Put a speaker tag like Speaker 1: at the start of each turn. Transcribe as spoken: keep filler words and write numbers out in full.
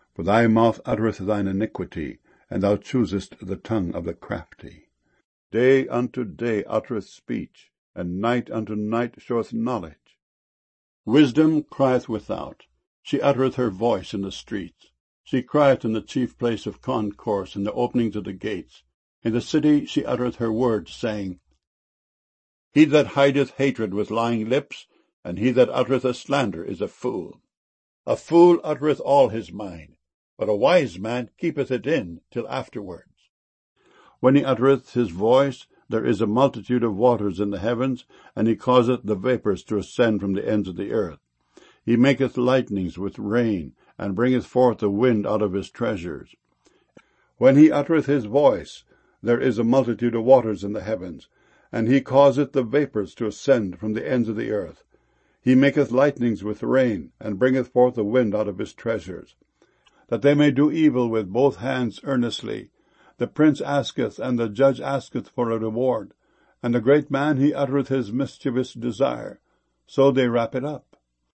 Speaker 1: For thy mouth uttereth thine iniquity, and thou choosest the tongue of the crafty. Day unto day uttereth speech, and night unto night showeth knowledge. Wisdom crieth without, she uttereth her voice in the streets. She crieth in the chief place of concourse, in the openings of the gates. In the city she uttereth her words, saying, He that hideth hatred with lying lips, and he that uttereth a slander, is a fool. A fool uttereth all his mind, but a wise man keepeth it in till afterwards. When he uttereth his voice, there is a multitude of waters in the heavens, and he causeth the vapours to ascend from the ends of the earth. He maketh lightnings with rain, and bringeth forth the wind out of his treasures. When he uttereth his voice, there is a multitude of waters in the heavens, and he causeth the vapours to ascend from the ends of the earth. He maketh lightnings with rain, and bringeth forth the wind out of his treasures. That they may do evil with both hands earnestly. The prince asketh, and the judge asketh for a reward, and the great man he uttereth his mischievous desire. So they wrap it up.